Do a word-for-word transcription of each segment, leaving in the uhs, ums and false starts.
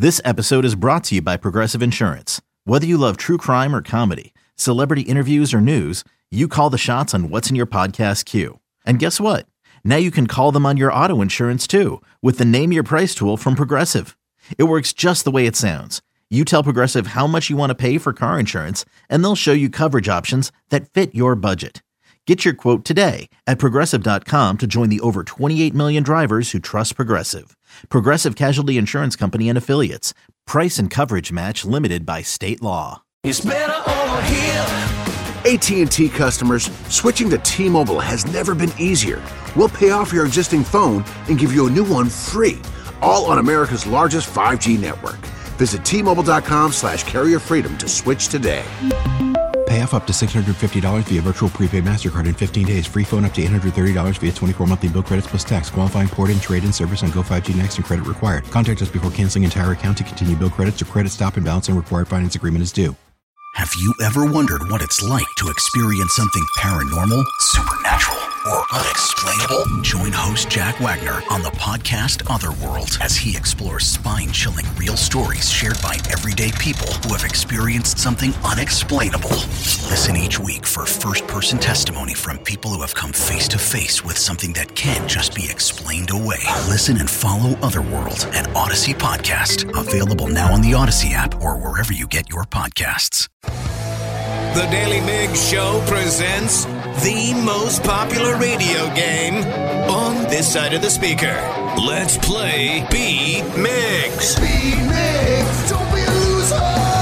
This episode is brought to you by Progressive Insurance. Whether you love true crime or comedy, celebrity interviews or news, you call the shots on what's in your podcast queue. And guess what? Now you can call them on your auto insurance too with the Name Your Price tool from Progressive. It works just the way it sounds. You tell Progressive how much you want to pay for car insurance, and they'll show you coverage options that fit your budget. Get your quote today at Progressive dot com to join the over twenty-eight million drivers who trust Progressive. Progressive Casualty Insurance Company and Affiliates. Price and coverage match limited by state law. It's better over here. A T and T customers, switching to T-Mobile has never been easier. We'll pay off your existing phone and give you a new one free, all on America's largest five G network. Visit T Mobile dot com slash carrier freedom to switch today. Pay off up to six hundred fifty dollars via virtual prepaid MasterCard in fifteen days. Free phone up to eight hundred thirty dollars via twenty-four monthly bill credits plus tax. Qualifying port-in, trade-in service on Go five G Next and credit required. Contact us before canceling entire account to continue bill credits or credit stop and balance and required finance agreement is due. Have you ever wondered what it's like to experience something paranormal, supernatural, or unexplainable? Join host Jack Wagner on the podcast Otherworld as he explores spine-chilling real stories shared by everyday people who have experienced something unexplainable. Listen each week for first-person testimony from people who have come face-to-face with something that can't just be explained away. Listen and follow Otherworld, an Odyssey podcast, available now on the Odyssey app or wherever you get your podcasts. The Daily Migs Show presents the most popular radio game on this side of the speaker. Let's play Beat Migs. Beat Migs, don't be a loser.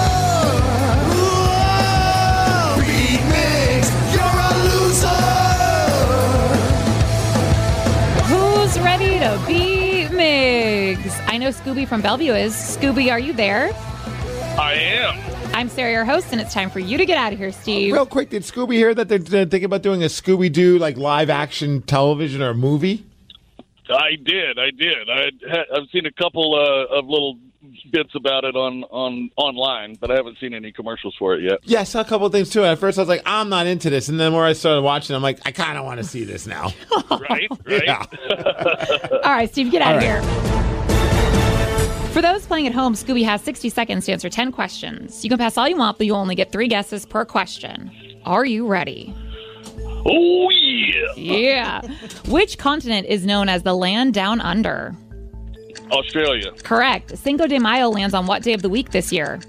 Whoa. Beat Migs, you're a loser. Who's ready to beat Migs? I know Scooby from Bellevue is. Scooby, are you there? I am. I'm Sarah, your host, and it's time for you to get out of here, Steve. Real quick, did Scooby hear that they're uh, thinking about doing a Scooby-Doo like live-action television or movie? I did. I did. I had, I've seen a couple uh, of little bits about it on, on online, but I haven't seen any commercials for it yet. Yeah, I saw a couple of things too. At first, I was like, I'm not into this, and then when I started watching, I'm like, I kind of want to see this now. Right. Right. Yeah. All right, Steve, get out All of right. here. For those playing at home, Scooby has sixty seconds to answer ten questions. You can pass all you want, but you only get three guesses per question. Are you ready? Oh, yeah. Yeah. Which continent is known as the land down under? Australia. Correct. Cinco de Mayo lands on what day of the week this year?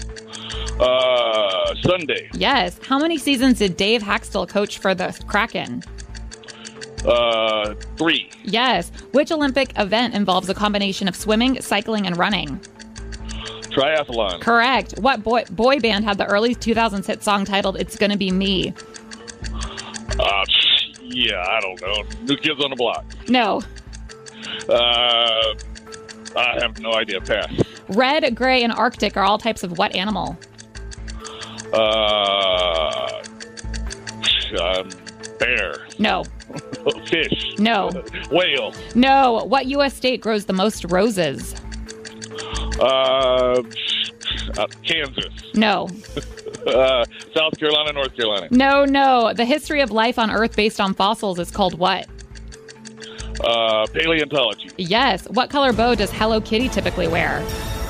Uh, Sunday. Yes. How many seasons did Dave Haxtell coach for the Kraken? Uh, three. Yes. Which Olympic event involves a combination of swimming, cycling, and running? Triathlon. Correct. What boy boy band had the early two thousands hit song titled It's Gonna Be Me? Uh, yeah, I don't know. New Kids on the Block. No. Uh, I have no idea. Pass. Red, gray, and Arctic are all types of what animal? Uh, um, bear. No. Fish. No. Whale. No. What U S state grows the most roses? Uh, uh Kansas. No. Uh, South Carolina, North Carolina. No, no. The history of life on Earth based on fossils is called what? Uh, paleontology. Yes. What color bow does Hello Kitty typically wear?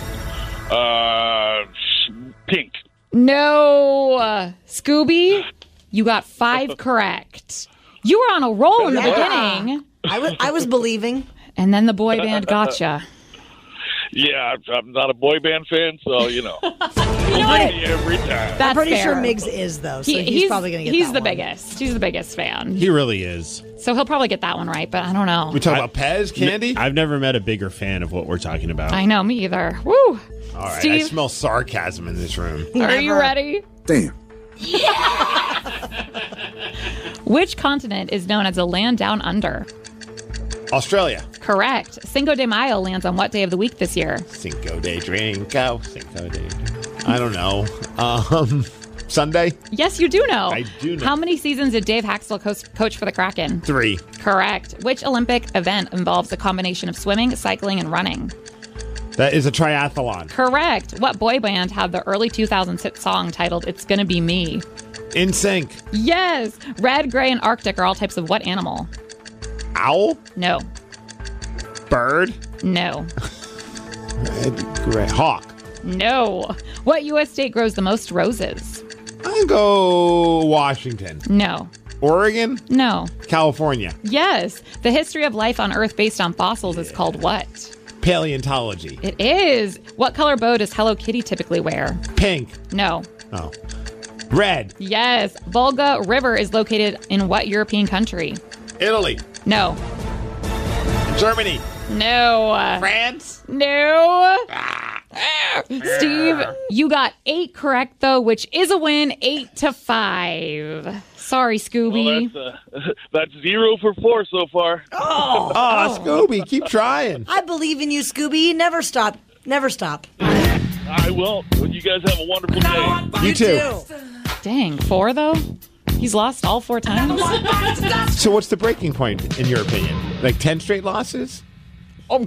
Uh, pink. No. Uh, Scooby, you got five correct. You were on a roll in the Yeah. beginning. I was, I was believing. And then the boy band gotcha. Yeah, I'm, I'm not a boy band fan, so, you know. You know what? Every time. That's I'm pretty fair. sure Miggs is, though, so He- he's, probably going to get He's that the one. biggest. He's the biggest fan. He really is. So he'll probably get that one right, but I don't know. We talk about Pez candy? I've never met a bigger fan of what we're talking about. I know, me either. Woo! All right, Steve? I smell sarcasm in this room. Are you Never. ready? Damn. Which continent is known as the land down under? Australia. Correct. Cinco de Mayo lands on what day of the week this year? Cinco de Drinko. Cinco de... I don't know. Um, Sunday? Yes, you do know. I do know. How many seasons did Dave Haxtell coach, coach for the Kraken? Three. Correct. Which Olympic event involves a combination of swimming, cycling, and running? That is a triathlon. Correct. What boy band had the early two thousands hit song titled It's Gonna Be Me? In Sync. Yes. Red, gray, and Arctic are all types of what animal? Owl? No. Bird? No. Great. Hawk. No. What U S state grows the most roses? I go Washington. No. Oregon? No. California. Yes. The history of life on Earth based on fossils is called what? Paleontology. It is. What color bow does Hello Kitty typically wear? Pink. No. Oh. Red. Yes. Volga River is located in what European country? Italy. No. Germany. No. France. No. Steve, you got eight correct, though, which is a win, eight to five. Sorry, Scooby. Well, that's, uh, that's zero for four so far. Oh, oh, Scooby, keep trying. I believe in you, Scooby. Never stop. Never stop. I will. Well, you guys have a wonderful day. You too. Dang, four, though? He's lost all four times? So what's the breaking point, in your opinion? Like ten straight losses? Oh,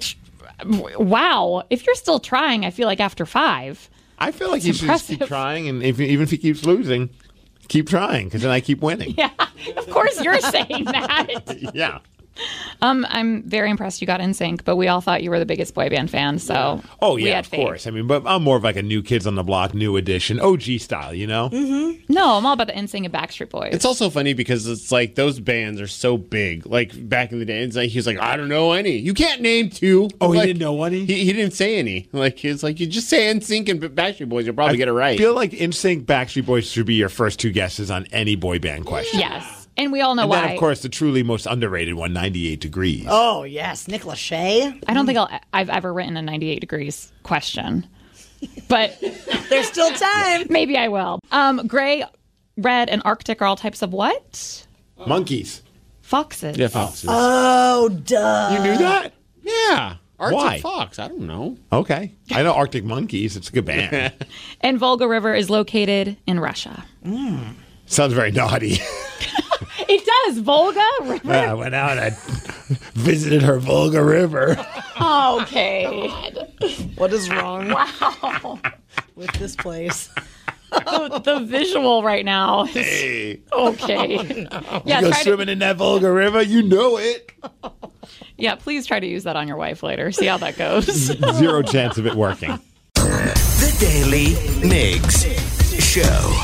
wow. If you're still trying, I feel like after five. I feel like It's you should just keep impressive. trying, and if, even if he keeps losing, keep trying, because then I keep winning. Yeah, of course you're saying that. Yeah. Um, I'm very impressed you got N Sync, but we all thought you were the biggest boy band fan, so Oh, we yeah, had of faith. course. I mean, but I'm more of like a New Kids on the Block, new edition, O G style, you know? Mm-hmm. No, I'm all about the N Sync and Backstreet Boys. It's also funny because it's like those bands are so big. Like back in the day, it's like he's like, I don't know any. You can't name two. Oh, he Like, didn't know any? He, he didn't say any. Like it's like you just say N Sync and Backstreet Boys, you'll probably I get it right. feel like N Sync, Backstreet Boys should be your first two guesses on any boy band question. Yes. And we all know And why. then, of course, the truly most underrated one, ninety-eight degrees. Oh, yes. Nick Lachey. I don't think I'll, I've ever written a ninety-eight degrees question, but There's still time. maybe I will. Um, gray, red, and Arctic are all types of what? Monkeys. Foxes. Yeah, foxes. Oh, duh. you knew that? Yeah. Arctic Why? Fox. I don't know. Okay. I know Arctic Monkeys. It's a good band. And Volga River is located in Russia. Sounds very naughty. It does. Volga River. I went out and visited her Volga River. Okay. What is wrong Wow. with this place? the, the visual right now. is- Hey. Okay. Yeah, you go try to, swimming in that Volga River, you know it. yeah, please try to use that on your wife later. See how that goes. Zero chance of it working. The Daily Migs Show.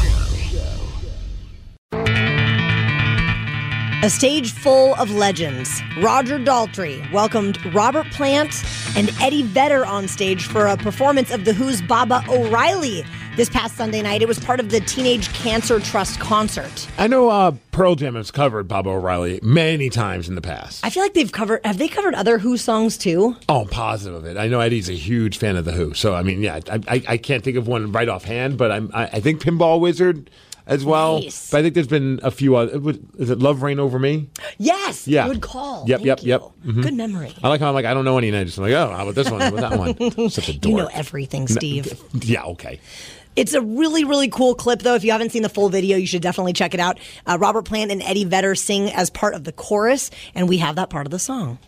A stage full of legends. Roger Daltrey welcomed Robert Plant and Eddie Vedder on stage for a performance of The Who's Baba O'Reilly this past Sunday night. It was part of the Teenage Cancer Trust concert. I know uh, Pearl Jam has covered Baba O'Reilly many times in the past. I feel like they've covered, have they covered other Who songs too? Oh, I'm positive of it. I know Eddie's a huge fan of The Who. So, I mean, yeah, I, I, I can't think of one right offhand, but I'm, I, I think Pinball Wizard as well. Nice. But I think there's been a few other. Is it Love Reign Over Me? Yes. Yeah. Good call. Yep, Thank yep, you. yep. Mhm. Good memory. I like how I'm like, I don't know any, and I just am like, oh, how about this one? How about that one? Such a dork. You know everything, Steve. Yeah, okay. It's a really, really cool clip, though. If you haven't seen the full video, you should definitely check it out. Uh, Robert Plant and Eddie Vedder sing as part of the chorus, and we have that part of the song.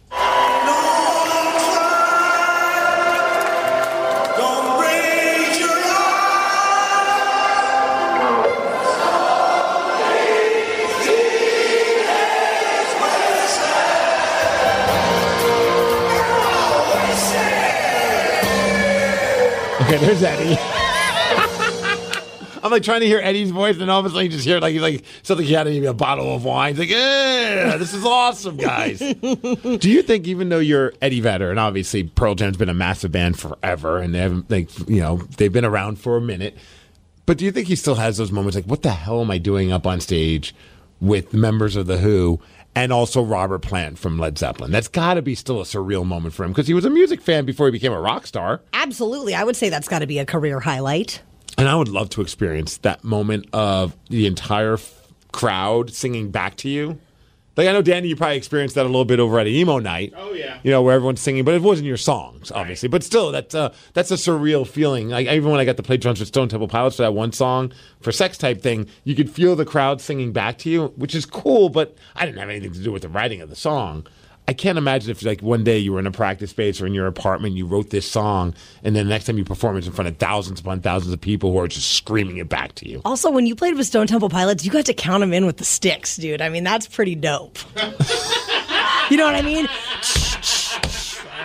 Okay, there's Eddie. I'm like trying to hear Eddie's voice, and all of a sudden you just hear like he's like something he had to give me a bottle of wine. He's like, yeah, this is awesome, guys. Do you think, even though you're Eddie Vedder, and obviously Pearl Jam's been a massive band forever, and they haven't, like, you know, they've been around for a minute, but do you think he still has those moments like, what the hell am I doing up on stage with members of The Who and also Robert Plant from Led Zeppelin? That's got to be still a surreal moment for him, because he was a music fan before he became a rock star. Absolutely. I would say that's got to be a career highlight. And I would love to experience that moment of the entire f- crowd singing back to you. Like, I know, Danny, you probably experienced that a little bit over at Emo Night. Oh, yeah. You know, where everyone's singing, but it wasn't your songs, obviously. But still, that's a, that's a surreal feeling. Like, even when I got to play drums with Stone Temple Pilots for that one song, for Sex Type Thing, you could feel the crowd singing back to you, which is cool, but I didn't have anything to do with the writing of the song. I can't imagine if, like, one day you were in a practice space or in your apartment, you wrote this song, and then the next time you perform it's in front of thousands upon thousands of people who are just screaming it back to you. Also, when you played with Stone Temple Pilots, you got to count them in with the sticks, dude. I mean, that's pretty dope. You know what I mean?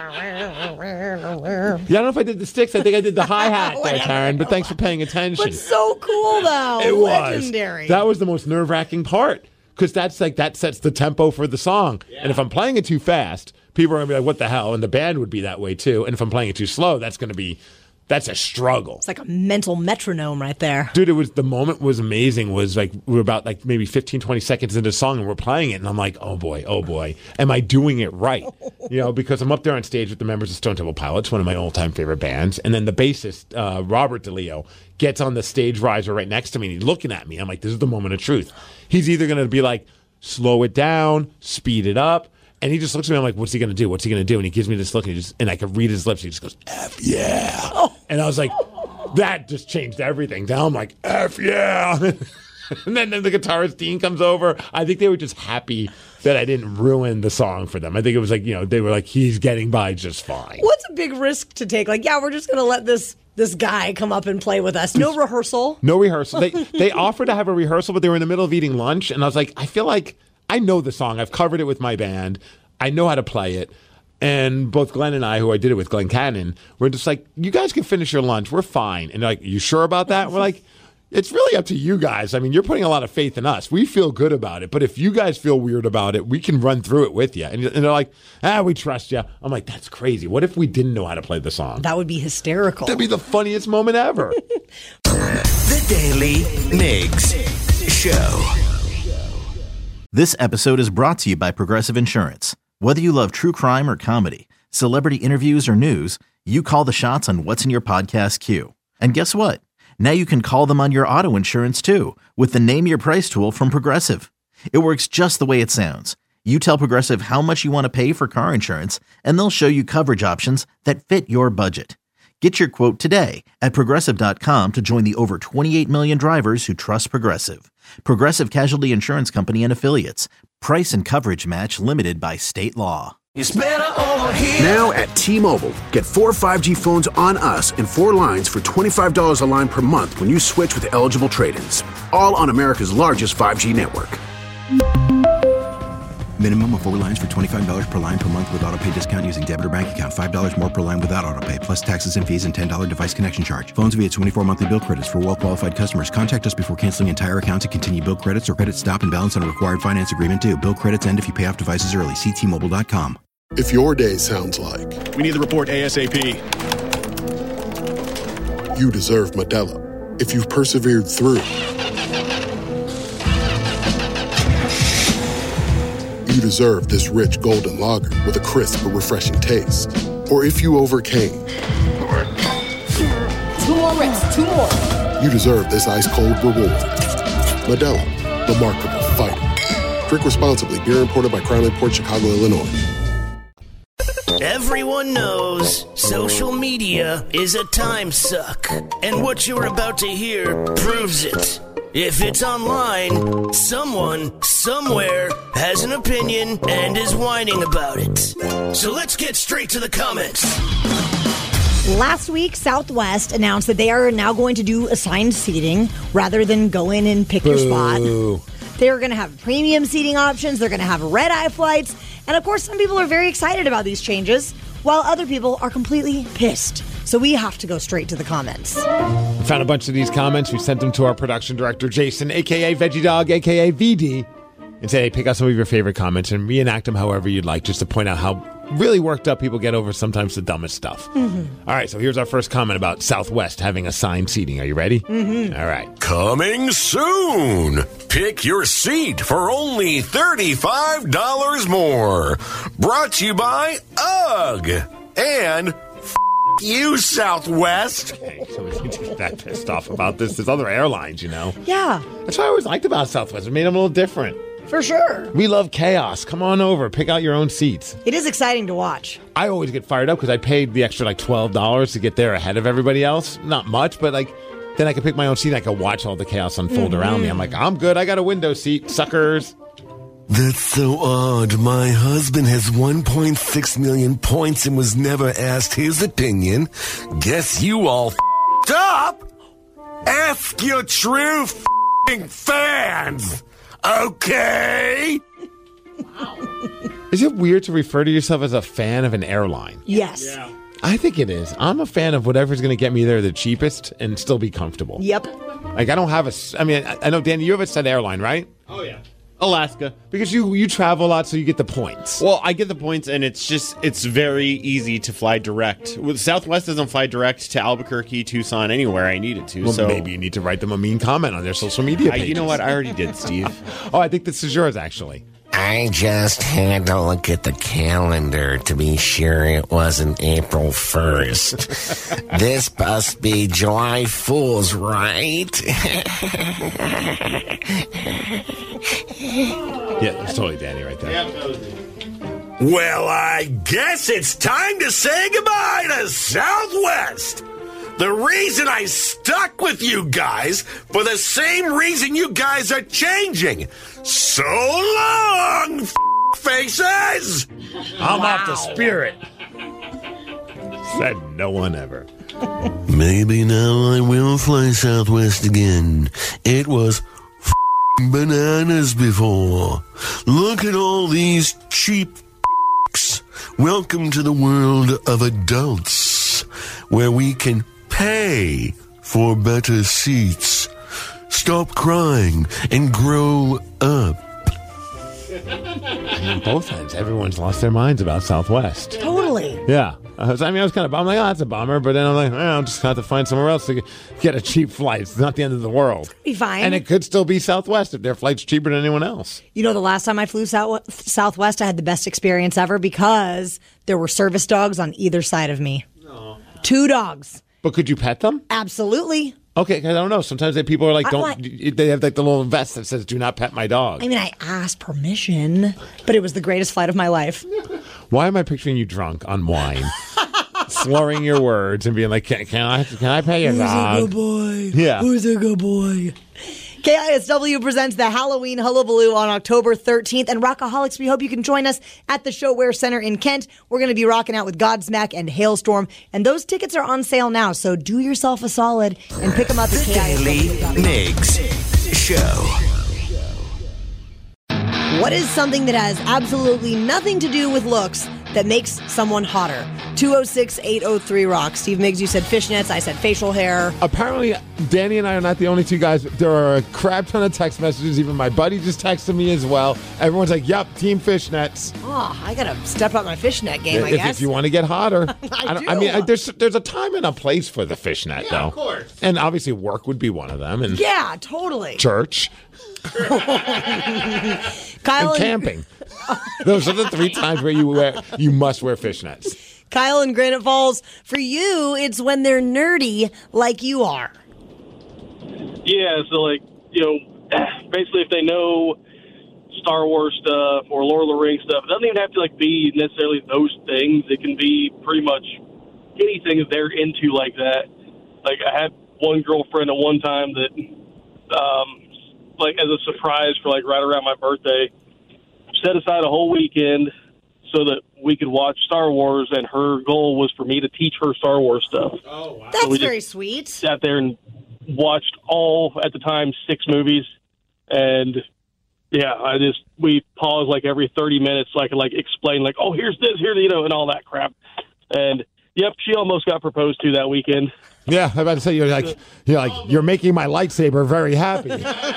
I don't know if I did the sticks. I think I did the hi-hat there, Taryn, but thanks for paying attention. But so cool, though. It was. Legendary. That was the most nerve-wracking part because that's like that sets the tempo for the song. Yeah. And if I'm playing it too fast, people are going to be like, what the hell? And the band would be that way, too. And if I'm playing it too slow, that's going to be... That's a struggle. It's like a mental metronome right there. Dude, it was the moment was amazing. Was like we were about like maybe fifteen, twenty seconds into the song and we're playing it and I'm like, oh boy, oh boy, am I doing it right? You know, because I'm up there on stage with the members of Stone Temple Pilots, one of my all-time favorite bands, and then the bassist, uh, Robert DeLeo, gets on the stage riser right next to me and he's looking at me. I'm like, this is the moment of truth. He's either going to be like, slow it down, speed it up. And he just looks at me. I'm like, what's he going to do? What's he going to do? And he gives me this look, and, he just, and I could read his lips. He just goes, F yeah. Oh. And I was like, that just changed everything. Now I'm like, F yeah. And then, then the guitarist, Dean, comes over. I think they were just happy that I didn't ruin the song for them. I think it was like, you know, they were like, he's getting by just fine. What's a big risk to take? Like, yeah, we're just going to let this this guy come up and play with us. No rehearsal. No rehearsal. They, they offered to have a rehearsal, but they were in the middle of eating lunch. And I was like, I feel like I know the song. I've covered it with my band. I know how to play it. And both Glenn and I, who I did it with, Glenn Cannon, we're just like, you guys can finish your lunch. We're fine. And they're like, you sure about that? We're like, it's really up to you guys. I mean, you're putting a lot of faith in us. We feel good about it. But if you guys feel weird about it, we can run through it with you. And, and they're like, ah, we trust you. I'm like, that's crazy. What if we didn't know how to play the song? That would be hysterical. That'd be the funniest moment ever. The Daily Migs Show. This episode is brought to you by Progressive Insurance. Whether you love true crime or comedy, celebrity interviews or news, you call the shots on what's in your podcast queue. And guess what? Now you can call them on your auto insurance too with the Name Your Price tool from Progressive. It works just the way it sounds. You tell Progressive how much you want to pay for car insurance, and they'll show you coverage options that fit your budget. Get your quote today at Progressive dot com to join the over twenty-eight million drivers who trust Progressive. Progressive Casualty Insurance Company and Affiliates. Price and coverage match limited by state law. It's better over here. Now at T-Mobile, get four five G phones on us and four lines for twenty-five dollars a line per month when you switch with eligible trade-ins. All on America's largest five G network. Minimum of four lines for twenty-five dollars per line per month with auto pay discount using debit or bank account. five dollars more per line without auto pay, plus taxes and fees and ten dollars device connection charge. Phones via twenty-four monthly bill credits for well-qualified customers. Contact us before canceling entire account to continue bill credits or credit stop and balance on a required finance agreement due. Bill credits end if you pay off devices early. See T Mobile dot com. If your day sounds like... We need the report ASAP. You deserve Modelo. If you've persevered through... You deserve this rich golden lager with a crisp but refreshing taste. Or if you overcame. Two more reps, two more. You deserve this ice-cold reward. Modelo, the Remarkable Fighter. Drink responsibly. Beer imported by Crown Imports, Chicago, Illinois. Everyone knows social media is a time suck. And what you're about to hear proves it. If it's online, someone, somewhere, has an opinion and is whining about it. So let's get straight to the comments. Last week, Southwest announced that they are now going to do assigned seating rather than go in and pick your spot. They're going to have premium seating options. They're going to have red-eye flights. And, of course, some people are very excited about these changes, while other people are completely pissed. So we have to go straight to the comments. We found a bunch of these comments. We sent them to our production director, Jason, a k a. Veggie Dog, a k a. V D, and said, hey, pick out some of your favorite comments and reenact them however you'd like, just to point out how really worked up people get over sometimes the dumbest stuff. Mm-hmm. All right, so here's our first comment about Southwest having assigned seating. Are you ready? Mm-hmm. All right. Coming soon. Pick your seat for only thirty-five dollars more. Brought to you by U G G and F*** you, Southwest. Okay, so we get that pissed off about this. There's other airlines, you know. Yeah. That's what I always liked about Southwest. It made them a little different. For sure. We love chaos. Come on over. Pick out your own seats. It is exciting to watch. I always get fired up because I paid the extra like twelve dollars to get there ahead of everybody else. Not much, but like then I can pick my own seat and I can watch all the chaos unfold mm-hmm. around me. I'm like, I'm good. I got a window seat, suckers. That's so odd. My husband has one point six million points and was never asked his opinion. Guess you all f***ed up. Ask your true f***ing fans. Okay. Wow. Is it weird to refer to yourself as a fan of an airline? Yes. Yeah. I think it is. I'm a fan of whatever's going to get me there the cheapest and still be comfortable. Yep. Like, I don't have a... s- I mean, I, I know, Danny, you have a set airline, right? Oh, yeah. Alaska. Because you, you travel a lot, so you get the points. Well, I get the points, and it's just, it's very easy to fly direct. With Southwest doesn't fly direct to Albuquerque, Tucson, anywhere I need it to. Well, so maybe you need to write them a mean comment on their social media I, pages. you know what? I already did, Steve. Oh, I think this is yours, actually. I just had to look at the calendar to be sure it wasn't April first. This must be July Fool's, right? Yeah, that's totally Danny right there. Well, I guess it's time to say goodbye to Southwest. The reason I stuck with you guys for the same reason you guys are changing. So long, f- faces! I'm off the Spirit. Said no one ever. Maybe now I will fly Southwest again. It was f- bananas before. Look at all these cheap f***s. Welcome to the world of adults, where we can pay for better seats. Stop crying and grow up. On both ends, everyone's lost their minds about Southwest. Totally. Yeah. I, was, I mean, I was kind of bummed. I'm like, oh, that's a bummer. But then I'm like, well, I'm just going to have to find somewhere else to get, get a cheap flight. It's not the end of the world. Be fine. And it could still be Southwest if their flight's cheaper than anyone else. You know, the last time I flew South- Southwest, I had the best experience ever because there were service dogs on either side of me. Aww. Two dogs. But could you pet them? Absolutely. Okay, 'cause I don't know. Sometimes they, people are like, I- don't. what? They have like the little vest that says, "Do not pet my dog." I mean, I asked permission, but it was the greatest flight of my life. Why am I picturing you drunk on wine, slurring your words, and being like, "Can, can I? Can I pet your Who's dog?" a good boy? Yeah. Who's a good boy? K I S W presents the Halloween Hullabaloo on October thirteenth. And Rockaholics, we hope you can join us at the Showware Center in Kent. We're going to be rocking out with Godsmack and Hailstorm. And those tickets are on sale now, so do yourself a solid and pick them up at K I S W dot com. Migs Show. What is something that has absolutely nothing to do with looks that makes someone hotter? two oh six, eight oh three, rock. Steve Miggs, you said fishnets. I said facial hair. Apparently, Danny and I are not the only two guys. There are a crap ton of text messages. Even my buddy just texted me as well. Everyone's like, yep, team fishnets. Oh, I got to step up my fishnet game, I if, guess. if you want to get hotter. I don't- I do. mean, I, there's there's a time and a place for the fishnet, though. of course. And obviously, work would be one of them. And Yeah, totally. church Kyle and and, camping. Those are the three times where you wear you must wear fishnets. Kyle in Granite Falls, for you, it's when they're nerdy like you are. Yeah, so like, you know, basically if they know Star Wars stuff or Lord of the Rings stuff, it doesn't even have to like be necessarily those things. It can be pretty much anything that they're into like that. Like I had one girlfriend at one time that, um, like as a surprise for like right around my birthday, set aside a whole weekend so that we could watch Star Wars, and her goal was for me to teach her Star Wars stuff. Oh, wow. That's So we very just sweet. Sat there and watched all, at the time, six movies, and yeah, I just we paused like every thirty minutes, so I could like explain like, oh, here's this, here, you know, and all that crap. And yep, she almost got proposed to that weekend. Yeah, I'm about to say you're like you're like you're making my lightsaber very happy.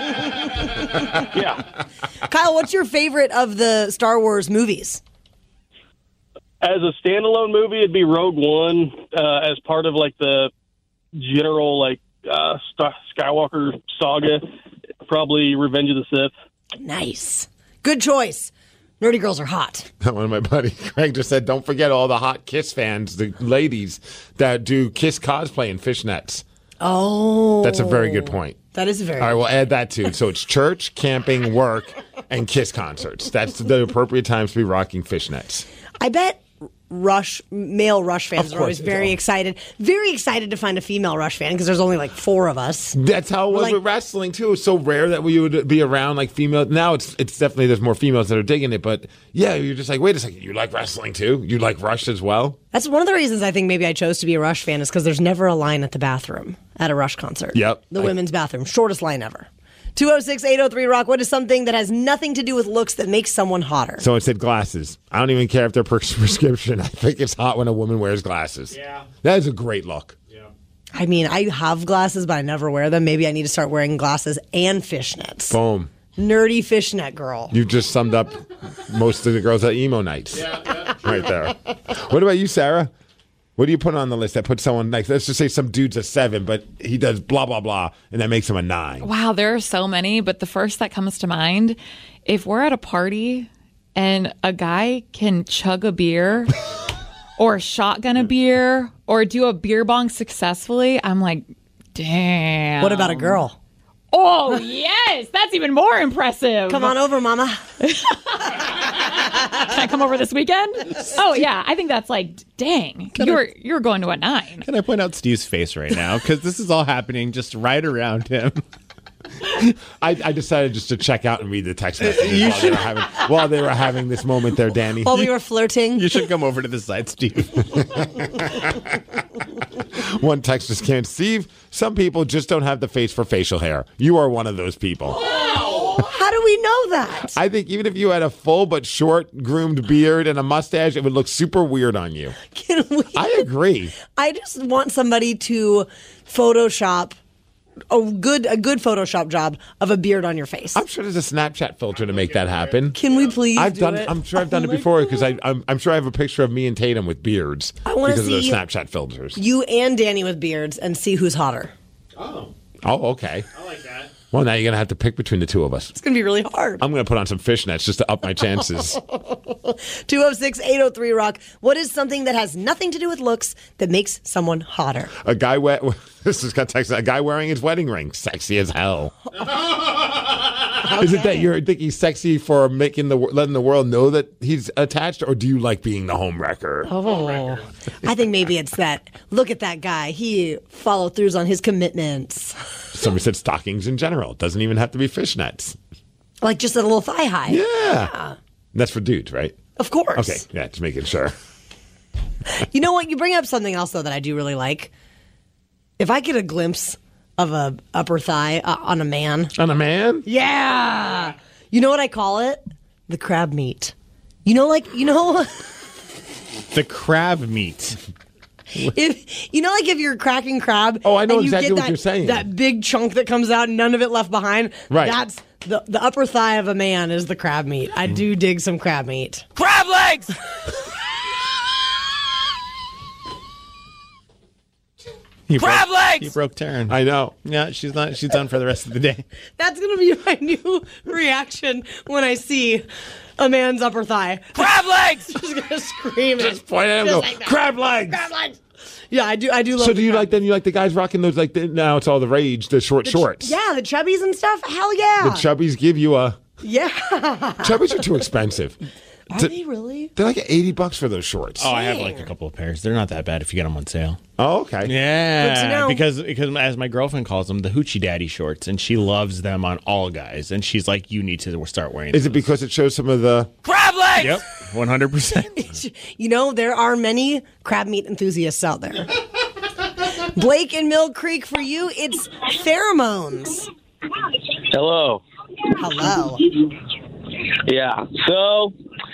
Yeah. Kyle, what's your favorite of the Star Wars movies? As a standalone movie, it'd be Rogue One. Uh, as part of like the general like uh, Star- Skywalker saga, probably Revenge of the Sith. Nice. Good choice. Nerdy girls are hot. One of my buddy Craig just said, "Don't forget all the hot Kiss fans, the ladies that do Kiss cosplay in fishnets." Oh. That's a very good point. That is a very All right, good we'll add that too. So it's church, camping, work, and Kiss concerts. That's the appropriate times to be rocking fishnets. I bet Rush, male Rush fans Of are always course they very do. excited. Very excited to find a female Rush fan because there's only like four of us. That's how it was Like- with wrestling too. It's so rare that we would be around like female. Now it's it's definitely there's more females that are digging it. But yeah, you're just like, wait a second, you like wrestling too? You like Rush as well? That's one of the reasons I think maybe I chose to be a Rush fan is because there's never a line at the bathroom at a Rush concert. Yep. The I- women's bathroom. Shortest line ever. two oh six, eight oh three, rock. What is something that has nothing to do with looks that makes someone hotter? Someone said glasses. I don't even care if they're per prescription. I think it's hot when a woman wears glasses. Yeah. That is a great look. I mean, I have glasses, but I never wear them. Maybe I need to start wearing glasses and fishnets. Boom. Nerdy fishnet girl. You've just summed up most of the girls at emo nights. Yeah, yeah. Right there. What about you, Sarah? What do you put on the list that puts someone like, let's just say some dude's a seven, but he does blah, blah, blah, and that makes him a nine? Wow, there are so many, but the first that comes to mind, if we're at a party and a guy can chug a beer or shotgun a beer or do a beer bong successfully, I'm like, damn. What about a girl? Oh, yes. That's even more impressive. Come on over, mama. Can I come over this weekend? Oh, yeah. I think that's like, dang, Can you're I, you're going to a nine. Can I point out Steve's face right now? Because this is all happening just right around him. I, I decided just to check out and read the text messages while they, were having, while they were having this moment there, Danny. While we were flirting. You should come over to the side, Steve. One text just came. Steve, some people just don't have the face for facial hair. You are one of those people. How do we know that? I think even if you had a full but short groomed beard and a mustache, it would look super weird on you. Can we? I agree. I just want somebody to Photoshop a good a good Photoshop job of a beard on your face. I'm sure there's a Snapchat filter to make that happen. Can we please I've do done it? I'm sure I've done it before because I I'm, I'm sure I have a picture of me and Tatum with beards I wanna because of the see Snapchat filters. You and Danny with beards and see who's hotter. Oh. Oh, okay. I like that. Well, now you're going to have to pick between the two of us. It's going to be really hard. I'm going to put on some fishnets just to up my chances. two oh six, eight oh three, rock. What is something that has nothing to do with looks that makes someone hotter? A guy we- this is got text. A guy wearing his wedding ring, sexy as hell. Okay. Is it that you think he's sexy for making the letting the world know that he's attached, or do you like being the homewrecker? Oh, I think maybe it's that. Look at that guy. He follow throughs on his commitments. Somebody said stockings in general. It doesn't even have to be fishnets. Like just a little thigh high. Yeah. yeah. That's for dudes, right? Of course. Okay. Yeah, just making sure. You know what? You bring up something else though that I do really like. If I get a glimpse of a upper thigh uh, on a man. On a man? Yeah. You know what I call it? The crab meat. You know, like, you know. The crab meat. If you know, like if you're cracking crab. Oh, I know and you exactly get what that, you're saying. That big chunk that comes out, none of it left behind. Right. That's the, the upper thigh of a man is the crab meat. I do dig some crab meat. Crab legs! You Crab broke, legs! You broke Taryn. I know. Yeah, she's not. She's done for the rest of the day. That's going to be my new reaction when I see a man's upper thigh. Crab legs! Just going to scream it. Just point at him and go, like crab legs! Crab legs! Yeah, I do. I do love. So do you crab. like then? You like the guys rocking those like the, now it's all the rage, the short The ch- shorts. Yeah, the chubbies and stuff. Hell yeah. The chubbies give you a. Yeah. Chubbies are too expensive. Are To- they really? They're like eighty bucks for those shorts. Oh, I have like a couple of pairs. They're not that bad if you get them on sale. Oh, okay. Yeah, Good to know. because because as my girlfriend calls them, the hoochie daddy shorts, and she loves them on all guys. And she's like, "You need to start wearing." Is those. it because it shows some of the Crab legs. Yep, one hundred percent. You know, there are many crab meat enthusiasts out there. Blake in Mill Creek, for you, it's pheromones. Hello. Hello. Yeah. So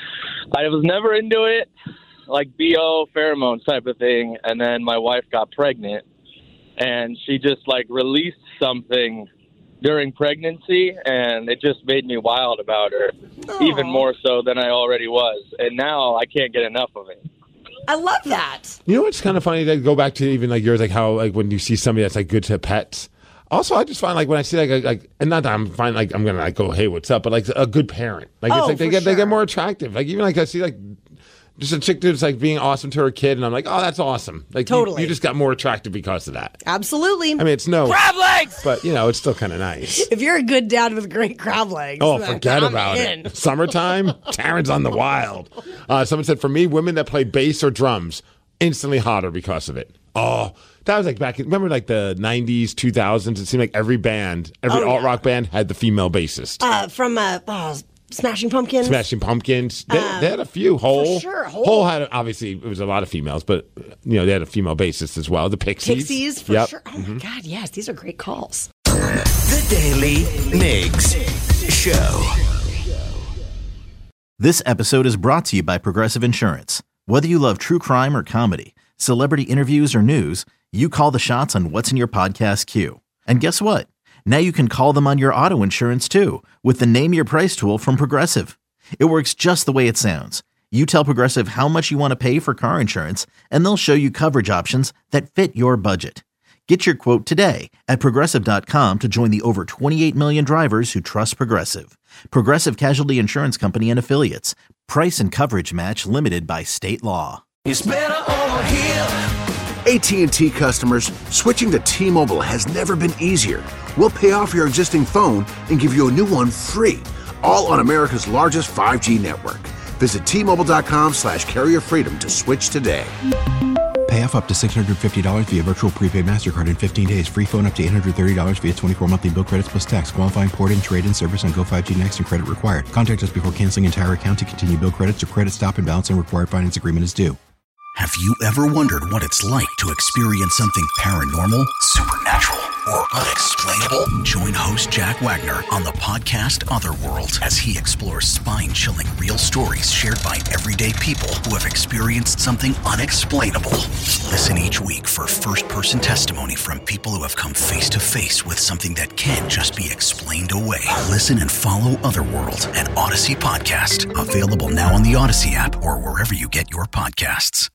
I was never into it, like B O pheromones type of thing. And then my wife got pregnant, and she just like released something during pregnancy, and it just made me wild about her, Aww. even more so than I already was. And now I can't get enough of it. I love that. You know what's kind of funny? To go back to even like yours, like how like when you see somebody that's like good to pets. Also, I just find like when I see like a, like and not that I'm fine like I'm gonna like go hey what's up, but like a good parent, like Oh, it's like they for get they sure. get more attractive. Like even like I see like just a chick dude's like being awesome to her kid, and I'm like, oh, that's awesome. Like you- Totally. you, just got more attractive because of that. Absolutely. I mean, it's no crab legs. but you know it's still kind of nice. If you're a good dad with great crab legs, Oh, then forget I'm about in. it. Summertime, Taryn's on the wild. Uh, someone said, for me, women that play bass or drums, instantly hotter because of it. Oh, that was like back in, remember like the nineties, two thousands? It seemed like every band, every Oh, yeah. alt-rock band had the female bassist. Uh, from uh, oh, Smashing Pumpkins. Smashing Pumpkins. They, Um, they had a few. Hole. sure, Hole. Hole had, obviously, it was a lot of females, but, you know, they had a female bassist as well. The Pixies. Pixies, for Yep. sure. Oh, my God, yes. These are great calls. The Daily Migs Show. This episode is brought to you by Progressive Insurance. Whether you love true crime or comedy, celebrity interviews or news, you call the shots on what's in your podcast queue. And guess what? Now you can call them on your auto insurance too with the Name Your Price tool from Progressive. It works just the way it sounds. You tell Progressive how much you want to pay for car insurance, and they'll show you coverage options that fit your budget. Get your quote today at Progressive dot com to join the over twenty-eight million drivers who trust Progressive. Progressive Casualty Insurance Company and Affiliates. Price and coverage match limited by state law. It's better over here. A T and T customers, switching to T-Mobile has never been easier. We'll pay off your existing phone and give you a new one free, all on America's largest five G network. Visit T Mobile dot com slash carrier freedom to switch today. Pay off up to six hundred fifty dollars via virtual prepaid MasterCard in fifteen days. Free phone up to eight hundred thirty dollars via twenty-four monthly bill credits plus tax. Qualifying port-in, trade-in service on Go five G Next and credit required. Contact us before canceling entire account to continue bill credits or credit stop and balance and required finance agreement is due. Have you ever wondered what it's like to experience something paranormal, supernatural, or unexplainable? Join host Jack Wagner on the podcast Otherworld as he explores spine-chilling real stories shared by everyday people who have experienced something unexplainable. Listen each week for first-person testimony from people who have come face-to-face with something that can't just be explained away. Listen and follow Otherworld, an Odyssey podcast, available now on the Odyssey app or wherever you get your podcasts.